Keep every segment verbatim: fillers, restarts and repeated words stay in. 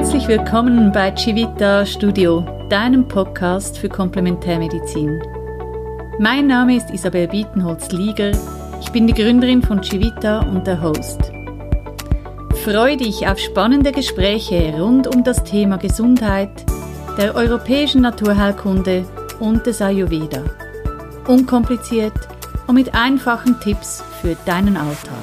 Herzlich willkommen bei Civita Studio, deinem Podcast für Komplementärmedizin. Mein Name ist Isabel Bietenholz-Lieger, ich bin die Gründerin von Civita und der Host. Freue dich auf spannende Gespräche rund um das Thema Gesundheit, der europäischen Naturheilkunde und des Ayurveda. Unkompliziert und mit einfachen Tipps für deinen Alltag.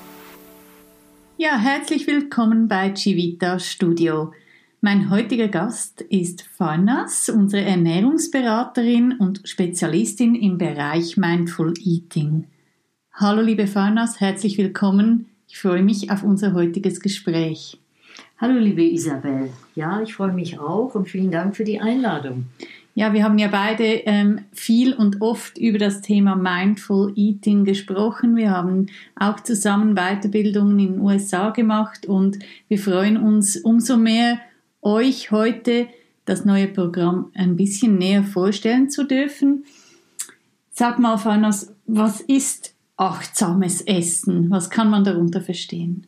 Ja, herzlich willkommen bei Civita Studio. Mein heutiger Gast ist Farnaz, unsere Ernährungsberaterin und Spezialistin im Bereich Mindful Eating. Hallo liebe Farnaz, herzlich willkommen. Ich freue mich auf unser heutiges Gespräch. Hallo liebe Isabel. Ja, ich freue mich auch und vielen Dank für die Einladung. Ja, wir haben ja beide ähm, viel und oft über das Thema Mindful Eating gesprochen. Wir haben auch zusammen Weiterbildungen in den U S A gemacht und wir freuen uns umso mehr, euch heute das neue Programm ein bisschen näher vorstellen zu dürfen. Sag mal, Farnaz, was ist achtsames Essen? Was kann man darunter verstehen?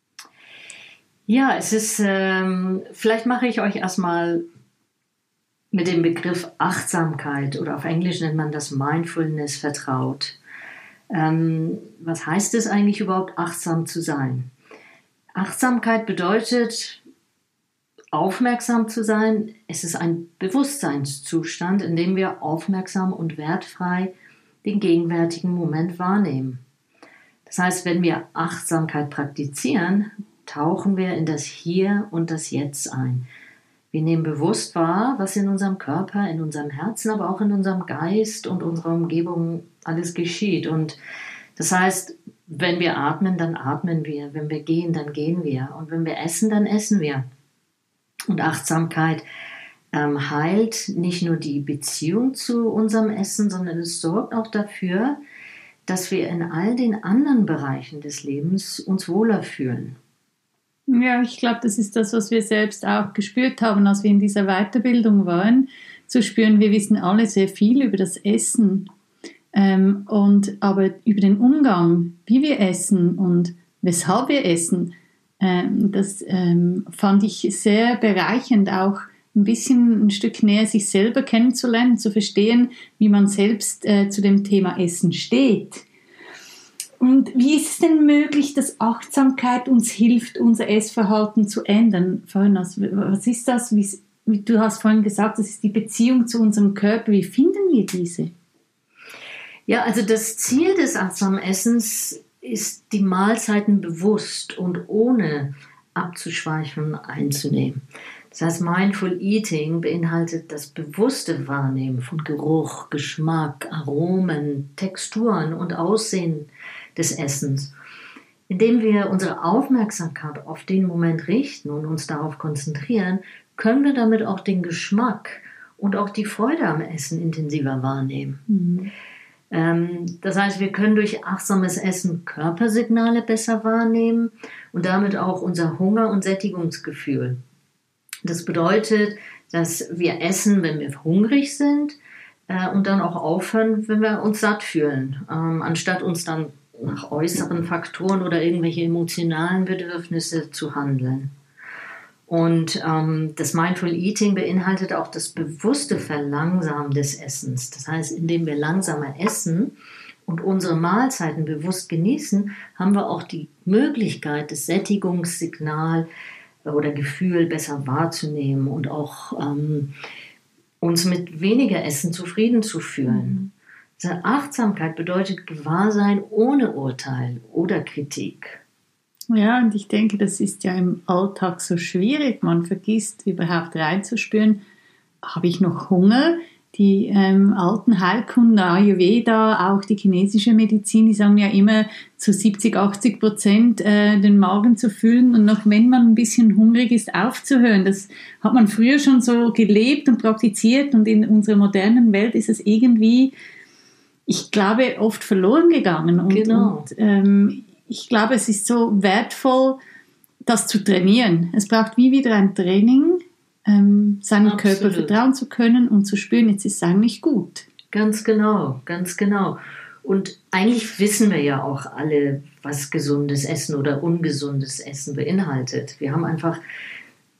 Ja, es ist, ähm, vielleicht mache ich euch erstmal mit dem Begriff Achtsamkeit oder auf Englisch nennt man das Mindfulness vertraut. Ähm, was heißt es eigentlich überhaupt, achtsam zu sein? Achtsamkeit bedeutet, aufmerksam zu sein. Es ist ein Bewusstseinszustand, in dem wir aufmerksam und wertfrei den gegenwärtigen Moment wahrnehmen. Das heißt, wenn wir Achtsamkeit praktizieren, tauchen wir in das Hier und das Jetzt ein. Wir nehmen bewusst wahr, was in unserem Körper, in unserem Herzen, aber auch in unserem Geist und unserer Umgebung alles geschieht. Und das heißt, wenn wir atmen, dann atmen wir. Wenn wir gehen, dann gehen wir. Und wenn wir essen, dann essen wir. Und Achtsamkeit ähm, heilt nicht nur die Beziehung zu unserem Essen, sondern es sorgt auch dafür, dass wir in all den anderen Bereichen des Lebens uns wohler fühlen. Ja, ich glaube, das ist das, was wir selbst auch gespürt haben, als wir in dieser Weiterbildung waren. Zu spüren, wir wissen alle sehr viel über das Essen, ähm, und aber über den Umgang, wie wir essen und weshalb wir essen, ähm, das ähm, fand ich sehr bereichernd, auch ein bisschen ein Stück näher sich selber kennenzulernen, zu verstehen, wie man selbst äh, zu dem Thema Essen steht. Und wie ist es denn möglich, dass Achtsamkeit uns hilft, unser Essverhalten zu ändern? Farnaz, was ist das? Wie, wie du hast vorhin gesagt, das ist die Beziehung zu unserem Körper. Wie finden wir diese? Ja, also das Ziel des achtsamen Essens ist, die Mahlzeiten bewusst und ohne abzuschweifen einzunehmen. Das heißt, Mindful Eating beinhaltet das bewusste Wahrnehmen von Geruch, Geschmack, Aromen, Texturen und Aussehen des Essens. Indem wir unsere Aufmerksamkeit auf den Moment richten und uns darauf konzentrieren, können wir damit auch den Geschmack und auch die Freude am Essen intensiver wahrnehmen. Mhm. Ähm, das heißt, wir können durch achtsames Essen Körpersignale besser wahrnehmen und damit auch unser Hunger- und Sättigungsgefühl. Das bedeutet, dass wir essen, wenn wir hungrig sind, äh, und dann auch aufhören, wenn wir uns satt fühlen, ähm, anstatt uns dann nach äußeren Faktoren oder irgendwelche emotionalen Bedürfnisse zu handeln. Und ähm, das Mindful Eating beinhaltet auch das bewusste Verlangsamen des Essens. Das heißt, indem wir langsamer essen und unsere Mahlzeiten bewusst genießen, haben wir auch die Möglichkeit, das Sättigungssignal oder Gefühl besser wahrzunehmen und auch ähm, uns mit weniger Essen zufrieden zu fühlen. Diese Achtsamkeit bedeutet Gewahrsein ohne Urteil oder Kritik. Ja, und ich denke, das ist ja im Alltag so schwierig. Man vergisst überhaupt reinzuspüren, habe ich noch Hunger? Die ähm, alten Heilkunden, Ayurveda, auch die chinesische Medizin, die sagen ja immer, zu siebzig, achtzig Prozent äh, den Magen zu füllen und noch wenn man ein bisschen hungrig ist, aufzuhören. Das hat man früher schon so gelebt und praktiziert und in unserer modernen Welt ist es irgendwie, ich glaube, oft verloren gegangen. Und, genau. und ähm, ich glaube, es ist so wertvoll, das zu trainieren. Es braucht wie wieder ein Training, ähm, seinem Absolut. Körper vertrauen zu können und zu spüren, jetzt ist es eigentlich gut. Ganz genau, ganz genau. Und eigentlich wissen wir ja auch alle, was gesundes Essen oder ungesundes Essen beinhaltet. Wir haben einfach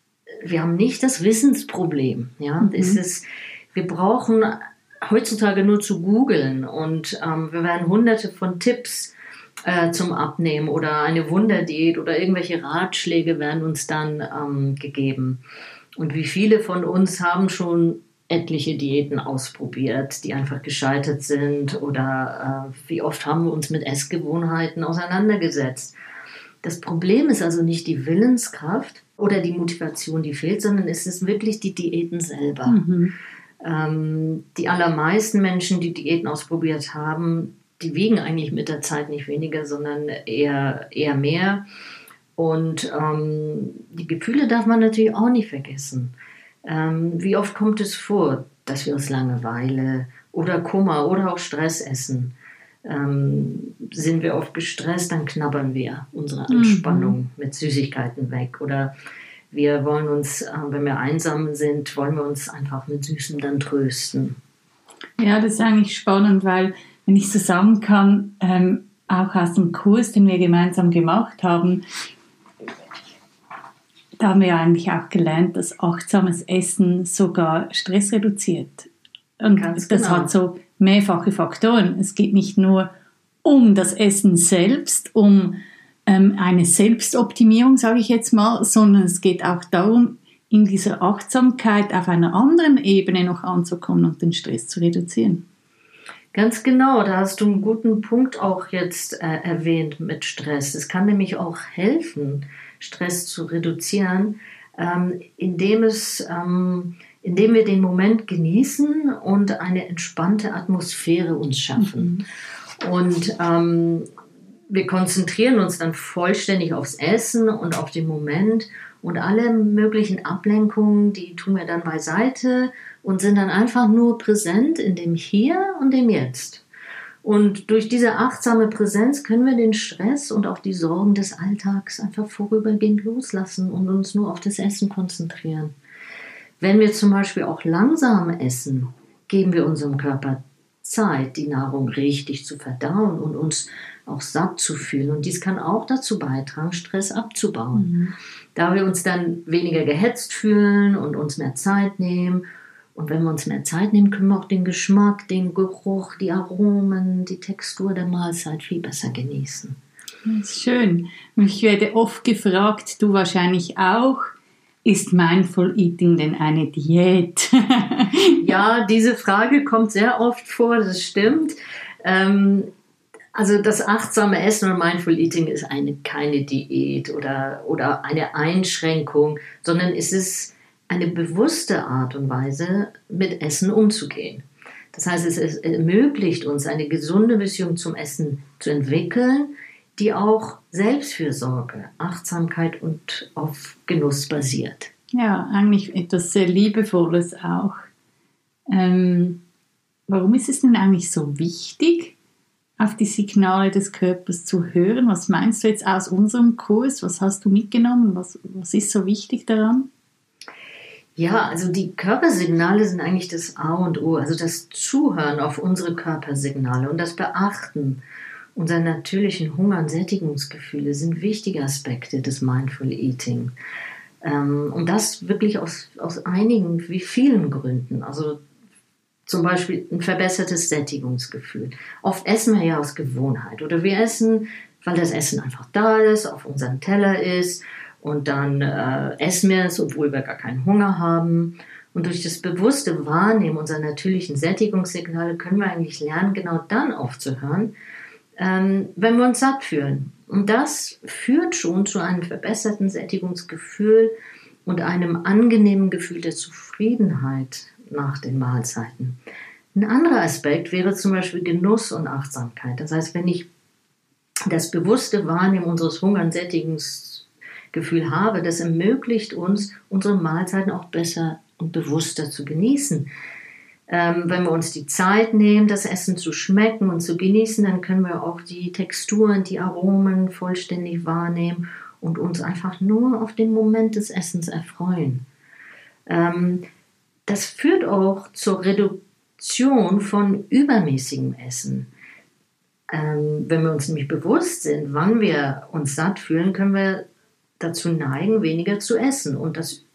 wir haben nicht das Wissensproblem. Ja? Mhm. Es ist, wir brauchen heutzutage nur zu googeln und ähm, wir werden hunderte von Tipps äh, zum Abnehmen oder eine Wunderdiät oder irgendwelche Ratschläge werden uns dann ähm, gegeben. Und wie viele von uns haben schon etliche Diäten ausprobiert, die einfach gescheitert sind, oder äh, wie oft haben wir uns mit Essgewohnheiten auseinandergesetzt. Das Problem ist also nicht die Willenskraft oder die Motivation, die fehlt, sondern es ist wirklich die Diäten selber. Mhm. Ähm, die allermeisten Menschen, die Diäten ausprobiert haben, die wiegen eigentlich mit der Zeit nicht weniger, sondern eher, eher mehr. Und ähm, die Gefühle darf man natürlich auch nicht vergessen. Ähm, wie oft kommt es vor, dass wir aus Langeweile oder Kummer oder auch Stress essen? Ähm, sind wir oft gestresst, dann knabbern wir unsere Anspannung mhm. mit Süßigkeiten weg. Oder wir wollen uns, äh, wenn wir einsam sind, wollen wir uns einfach mit Süßem dann trösten. Ja, das ist eigentlich spannend, weil, wenn ich so sagen kann, ähm, auch aus dem Kurs, den wir gemeinsam gemacht haben, da haben wir eigentlich auch gelernt, dass achtsames Essen sogar Stress reduziert. Und Ganz das genau. hat so mehrfache Faktoren. Es geht nicht nur um das Essen selbst, um ähm, eine Selbstoptimierung, sage ich jetzt mal, sondern es geht auch darum, in dieser Achtsamkeit auf einer anderen Ebene noch anzukommen und den Stress zu reduzieren. Ganz genau, da hast du einen guten Punkt auch jetzt äh, erwähnt mit Stress. Es kann nämlich auch helfen, Stress zu reduzieren, ähm, indem, es, ähm, indem wir den Moment genießen und eine entspannte Atmosphäre uns schaffen. Mhm. Und ähm, wir konzentrieren uns dann vollständig aufs Essen und auf den Moment, und alle möglichen Ablenkungen, die tun wir dann beiseite und sind dann einfach nur präsent in dem Hier und dem Jetzt. Und durch diese achtsame Präsenz können wir den Stress und auch die Sorgen des Alltags einfach vorübergehend loslassen und uns nur auf das Essen konzentrieren. Wenn wir zum Beispiel auch langsam essen, geben wir unserem Körper Zeit, die Nahrung richtig zu verdauen und uns auch satt zu fühlen. Und dies kann auch dazu beitragen, Stress abzubauen. Mhm. Da wir uns dann weniger gehetzt fühlen und uns mehr Zeit nehmen. Und wenn wir uns mehr Zeit nehmen, können wir auch den Geschmack, den Geruch, die Aromen, die Textur der Mahlzeit viel besser genießen. Das ist schön. Ich werde oft gefragt, du wahrscheinlich auch, ist Mindful Eating denn eine Diät? Ja, diese Frage kommt sehr oft vor, das stimmt. Ähm, also das achtsame Essen und Mindful Eating ist eine, keine Diät oder, oder eine Einschränkung, sondern es ist eine bewusste Art und Weise, mit Essen umzugehen. Das heißt, es, es ermöglicht uns, eine gesunde Beziehung zum Essen zu entwickeln, die auch Selbstfürsorge, Achtsamkeit und auf Genuss basiert. Ja, eigentlich etwas sehr Liebevolles auch. Ähm, warum ist es denn eigentlich so wichtig, auf die Signale des Körpers zu hören? Was meinst du jetzt aus unserem Kurs? Was hast du mitgenommen? Was, was ist so wichtig daran? Ja, also die Körpersignale sind eigentlich das A und O, also das Zuhören auf unsere Körpersignale und das Beachten unserer natürlichen Hunger- und Sättigungsgefühle sind wichtige Aspekte des Mindful Eating. Ähm, und das wirklich aus, aus einigen, wie vielen Gründen. Also zum Beispiel ein verbessertes Sättigungsgefühl. Oft essen wir ja aus Gewohnheit oder wir essen, weil das Essen einfach da ist, auf unserem Teller ist und dann äh, essen wir es, obwohl wir gar keinen Hunger haben. Und durch das bewusste Wahrnehmen unserer natürlichen Sättigungssignale können wir eigentlich lernen, genau dann aufzuhören, ähm, wenn wir uns satt fühlen. Und das führt schon zu einem verbesserten Sättigungsgefühl und einem angenehmen Gefühl der Zufriedenheit nach den Mahlzeiten. Ein anderer Aspekt wäre zum Beispiel Genuss und Achtsamkeit. Das heißt, wenn ich das bewusste Wahrnehmen unseres Hunger- und Sättigungsgefühls habe, das ermöglicht uns, unsere Mahlzeiten auch besser und bewusster zu genießen. Ähm, wenn wir uns die Zeit nehmen, das Essen zu schmecken und zu genießen, dann können wir auch die Texturen, die Aromen vollständig wahrnehmen und uns einfach nur auf den Moment des Essens erfreuen. Ähm, das führt auch zur Reduktion von übermäßigem Essen. Ähm, wenn wir uns nämlich bewusst sind, wann wir uns satt fühlen, können wir dazu neigen, weniger zu essen. Und das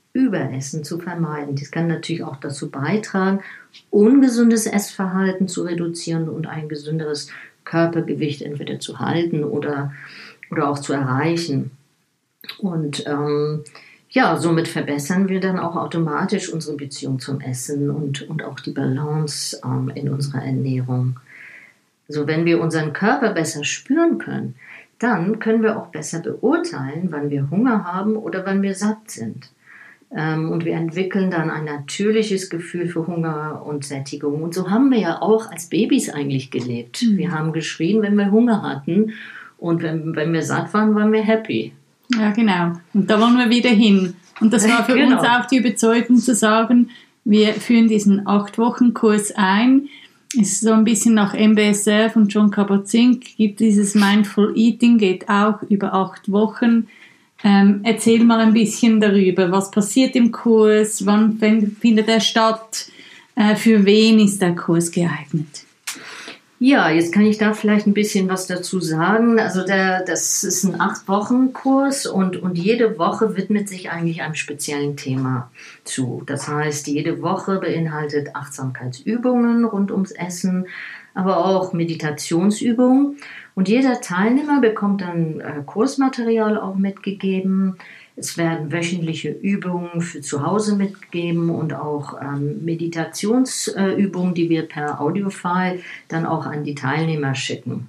Überessen zu vermeiden. Dies kann natürlich auch dazu beitragen, ungesundes Essverhalten zu reduzieren und ein gesünderes Körpergewicht entweder zu halten oder, oder auch zu erreichen. Und ähm, ja, somit verbessern wir dann auch automatisch unsere Beziehung zum Essen und, und auch die Balance ähm, in unserer Ernährung. Also wenn wir unseren Körper besser spüren können, dann können wir auch besser beurteilen, wann wir Hunger haben oder wann wir satt sind. Ähm, und wir entwickeln dann ein natürliches Gefühl für Hunger und Sättigung. Und so haben wir ja auch als Babys eigentlich gelebt. Mhm. Wir haben geschrien, wenn wir Hunger hatten. Und wenn, wenn wir satt waren, waren wir happy. Ja, genau. Und da wollen wir wieder hin. Und das war für genau. uns auch die Überzeugung zu sagen, wir führen diesen acht-Wochen-Kurs ein. Es ist so ein bisschen nach M B S R von Jon Kabat-Zinn, gibt dieses Mindful Eating, geht auch über acht Wochen. Ähm, erzähl mal ein bisschen darüber, was passiert im Kurs, wann findet er statt, äh, für wen ist der Kurs geeignet? Ja, jetzt kann ich da vielleicht ein bisschen was dazu sagen. Also der, das ist ein acht-Wochen-Kurs und, und jede Woche widmet sich eigentlich einem speziellen Thema zu. Das heißt, jede Woche beinhaltet Achtsamkeitsübungen rund ums Essen, aber auch Meditationsübungen. Und jeder Teilnehmer bekommt dann äh, Kursmaterial auch mitgegeben. Es werden wöchentliche Übungen für zu Hause mitgegeben und auch ähm, Meditationsübungen, äh, die wir per Audiofile dann auch an die Teilnehmer schicken.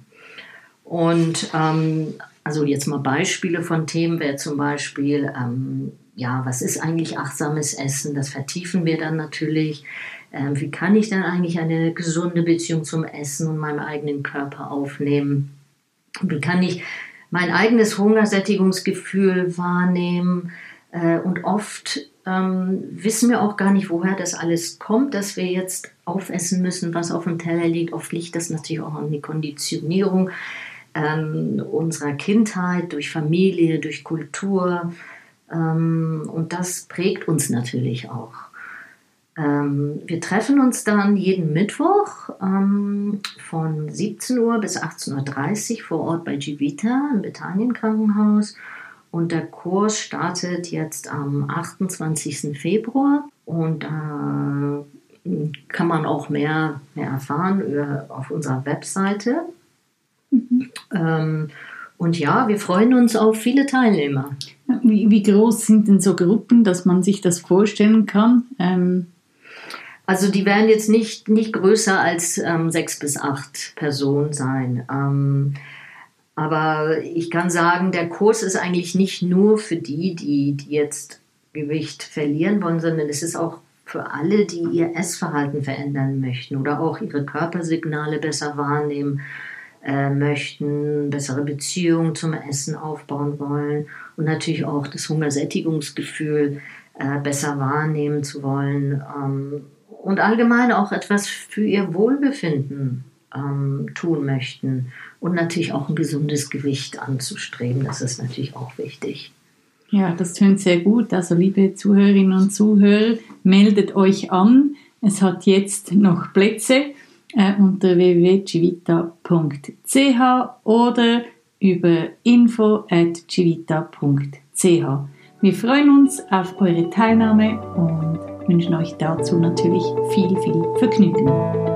Und ähm, also jetzt mal Beispiele von Themen wäre zum Beispiel, ähm, ja, was ist eigentlich achtsames Essen? Das vertiefen wir dann natürlich. Ähm, wie kann ich dann eigentlich eine gesunde Beziehung zum Essen und meinem eigenen Körper aufnehmen? Wie kann ich mein eigenes Hungersättigungsgefühl wahrnehmen? Äh, und oft ähm, wissen wir auch gar nicht, woher das alles kommt, dass wir jetzt aufessen müssen, was auf dem Teller liegt. Oft liegt das natürlich auch an die Konditionierung ähm, unserer Kindheit, durch Familie, durch Kultur. Ähm, und das prägt uns natürlich auch. Ähm, wir treffen uns dann jeden Mittwoch ähm, von siebzehn Uhr bis achtzehn Uhr dreißig vor Ort bei Civita im Bethanien-Krankenhaus. Und der Kurs startet jetzt am achtundzwanzigsten Februar. Und da äh, kann man auch mehr, mehr erfahren über, auf unserer Webseite. Mhm. Ähm, und ja, wir freuen uns auf viele Teilnehmer. Wie, wie groß sind denn so Gruppen, dass man sich das vorstellen kann? Ähm Also die werden jetzt nicht, nicht größer als ähm, sechs bis acht Personen sein. Ähm, aber ich kann sagen, der Kurs ist eigentlich nicht nur für die, die, die jetzt Gewicht verlieren wollen, sondern es ist auch für alle, die ihr Essverhalten verändern möchten oder auch ihre Körpersignale besser wahrnehmen äh, möchten, bessere Beziehungen zum Essen aufbauen wollen und natürlich auch das Hungersättigungsgefühl äh, besser wahrnehmen zu wollen. Ähm, Und allgemein auch etwas für ihr Wohlbefinden ähm, tun möchten. Und natürlich auch ein gesundes Gewicht anzustreben. Das ist natürlich auch wichtig. Ja, das tönt sehr gut. Also liebe Zuhörerinnen und Zuhörer, meldet euch an. Es hat jetzt noch Plätze äh, unter w w w punkt civita punkt c h oder über info at civita punkt c h. Wir freuen uns auf eure Teilnahme und wünschen euch dazu natürlich viel, viel Vergnügen.